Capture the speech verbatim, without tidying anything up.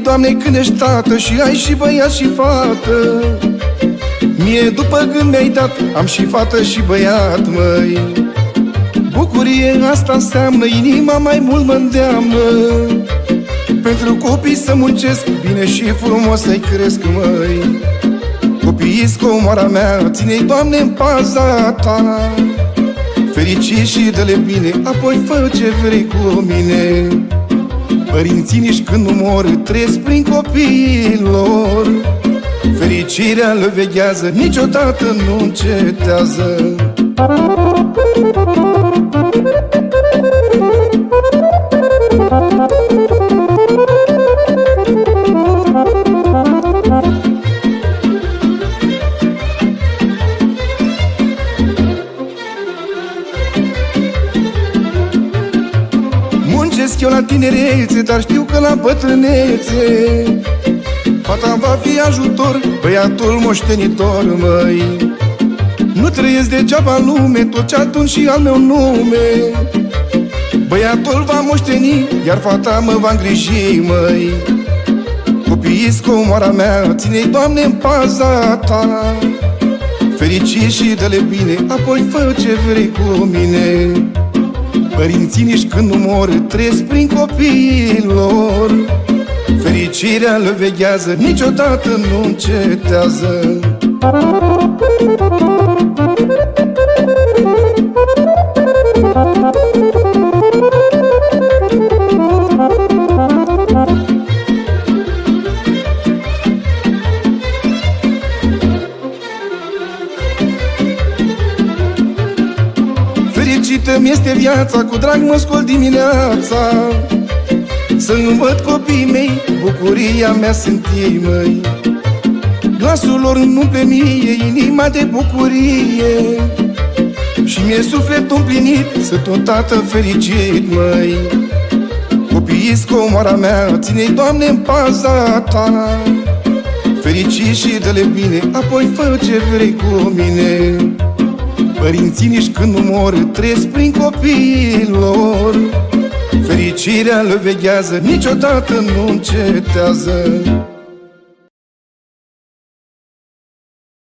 Doamne, când ești tată și ai și băiat și fată. Mie după când mi-ai dat, am și fată și băiat, măi. Bucurie asta înseamnă, inima mai mult mă îndeamnă. Pentru copii să muncesc, bine și frumos să-i cresc, măi. Copiii-s comoara mea, ține-i, Doamne, în paza Ta. Fericit și dă-le bine, apoi fă ce vrei cu mine. Părinții nici când nu mor, trăiesc prin copiii lor. Fericirea le veghează, niciodată nu încetează. Muncesc eu la tinerețe, dar știu că la bătrânețe fata va fi ajutor, băiatul moștenitor, măi. Nu trăiesc degeaba în lume, tot ce atunci și al meu nume. Băiatul va moșteni, iar fata mă va îngriji, măi. Copiii-s comoara mea, ține-i, Doamne, în paza Ta. Fericit și dă-le bine, apoi fă ce vrei cu mine. Părinții nici când nu mor, trăiesc prin copiii lor. Fericirea le veghează, niciodată nu încetează. Fericită-mi este viața, cu drag mă scol dimineața. Să-mi văd copiii mei, bucuria mea sunt ei, măi. Glasul lor îmi umple mie inima de bucurie și mi-e sufletul împlinit, sunt un tată fericit, măi. Copiii-s comoara mea, ține-i, Doamne, în paza Ta. Fericit și dă-le bine, apoi fă ce vrei cu mine. Părinții nici când nu mor, trăiesc prin copiii lor. Fericirea le veghează, niciodată nu încetează.